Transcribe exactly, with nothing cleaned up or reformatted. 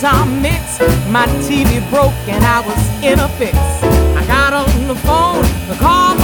Tom Mix. My T V broke and I was in a fix. I got on the phone, called